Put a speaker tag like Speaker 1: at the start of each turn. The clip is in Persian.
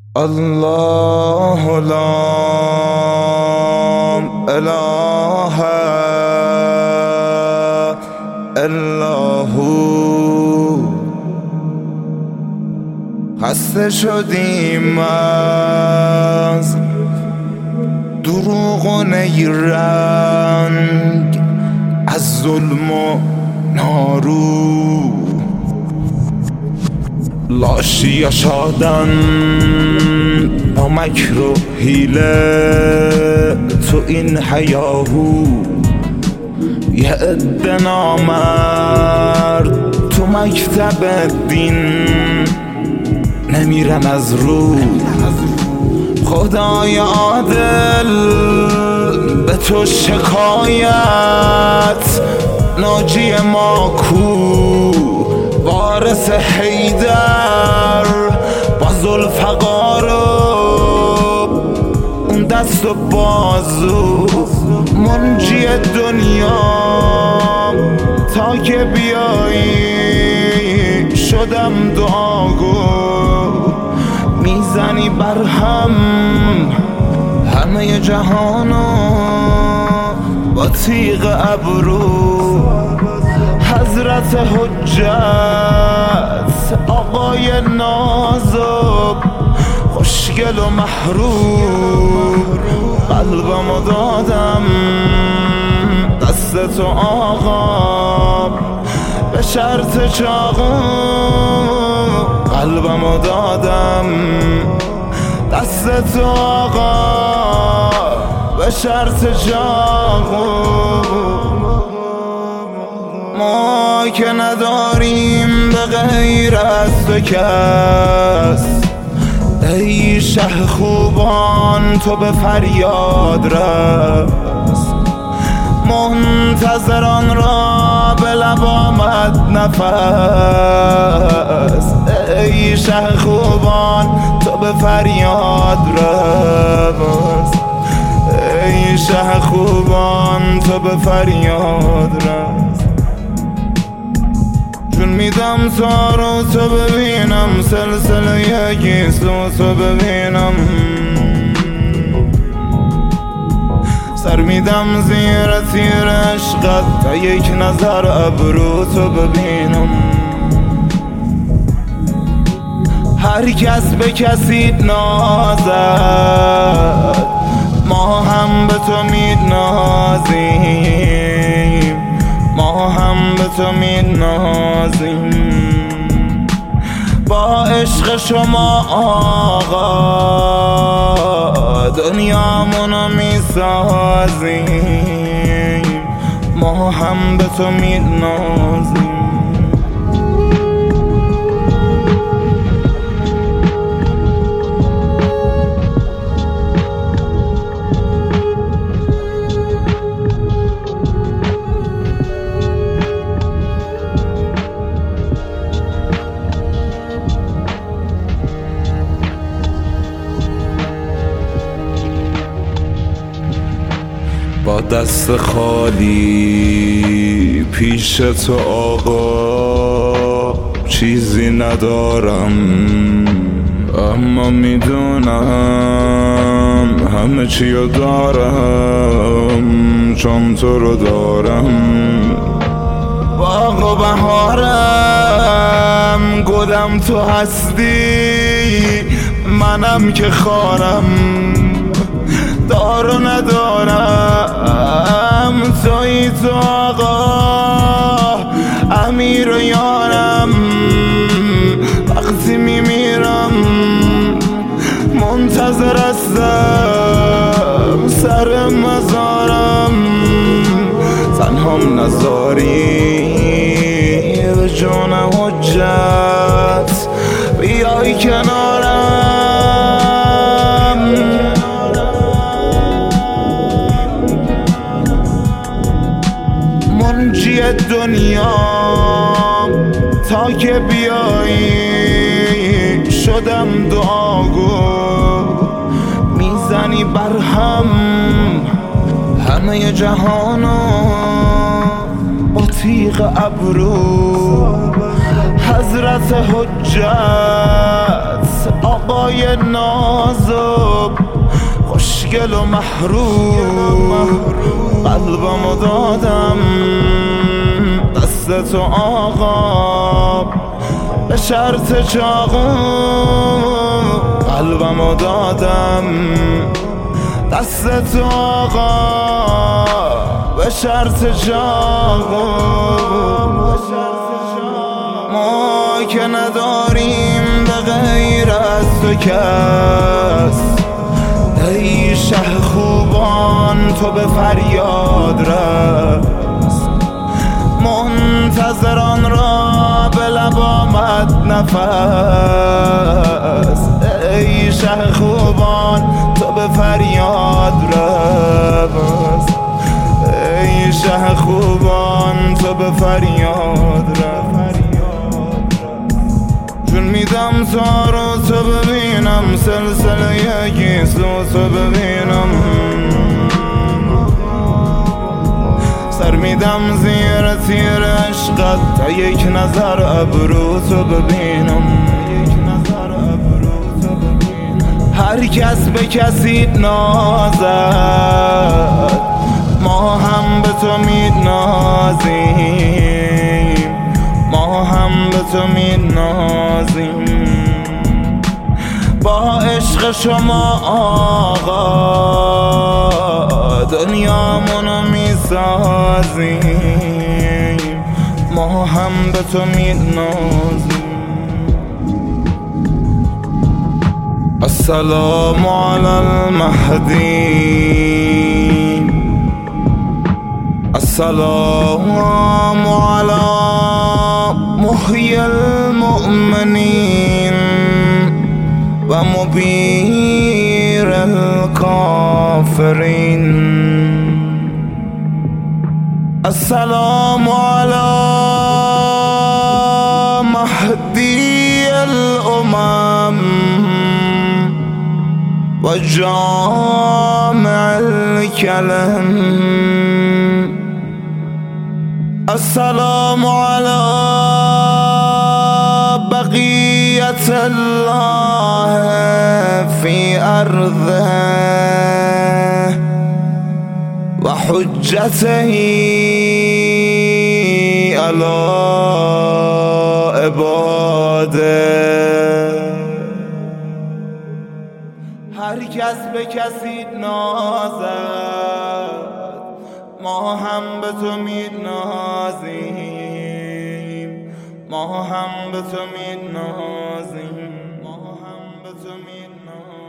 Speaker 1: الله لا اله الا هو. خسته شدیم از دروغ و نیرنگ، از ظلم و نارو، لاشی شادن با مکر و حیله تو این هیاهو. یه عده نامرد تو مکتب دین نمیرن از رو. خدای عادل به تو شکایت، ناجی ما کو؟ وارث حیدر با ذوالفقار و اون دست و بازو، منجی دنیا تا که بیایی شدم دعاگو. میزنی بر همه جهانو با تیغ ابرو. حضرت حجت آقای نازب، خوشگل و محروم، قلبمو دادم دست تو آقا به شرط چاقو. قلبمو دادم دست تو آقا به شرط چاقو. ما که نداریم به غیر از تو کس، ای شه خوبان تو به فریاد رس. منتظران را به لب آمد نفس، ای شه خوبان تو به فریاد رس. ای شه خوبان تو به فریاد رس. چون میدم تا رو تو ببینم، سلسله گیسو تو ببینم. سر میدم زیر تیر عشقت تا یک نظر ابرو تو ببینم. هر کس به کسی نازد، ما هم به تو می‌نازیم، ما هم به تو می‌نازیم. با عشق شما آقا دنیامونو میسازیم، ما هم به تو می‌نازیم. با دست خالی پیش تو آقا چیزی ندارم، اما میدونم همه چیو دارم چون تو رو دارم. باغ و بهارم گلم تو هستی، منم که خارم دار و ندارم. تویی تو آقا امیر و یارم، وقتی میمیرم منتظر هستم سر مزارم. تنهام نذاری به جون حجت بیای کنارم. منجی دنیا تا که بیایی شدم دعاگو. میزنی بر همه جهانو با تیغ ابرو. حضرت حجت آقای های نازک خوشگل و محروم قلبمو دادم دست تو آقا به شرط چاقو قلبمو دادم دست تو آقا به شرط چاقو ما که نداریم به غیر از تو کس ای شه خوبان تو به فریاد رس منتظران را به لب آمد نفس ای شه خوبان تو به فریاد رس ای شه خوبان تو به فریاد رس جون میدم تا رو تو ببینم سلسله گیسو تو ببینم سر میدم زیر تیر عشقت تا یک نظر ابرو تو ببینم هر کس به کسی نازد ما هم به تو می‌نازیم ما هم به تو می‌نازیم با عشق شما آقا دنیامونو میسازیم ما هم به تو می‌نازیم السلام علی المهدی السلام علی محیی المؤمنین و مبیر الکافرین السلام علی مهدی الامم و جامع الکلم السلام علی بقیت الله فی ارضه و حجته علی عباده هر کس به کسی نازد ما هم به تو می‌نازیم ما هم به تو می‌نازیم ما هم به تو می‌نازیم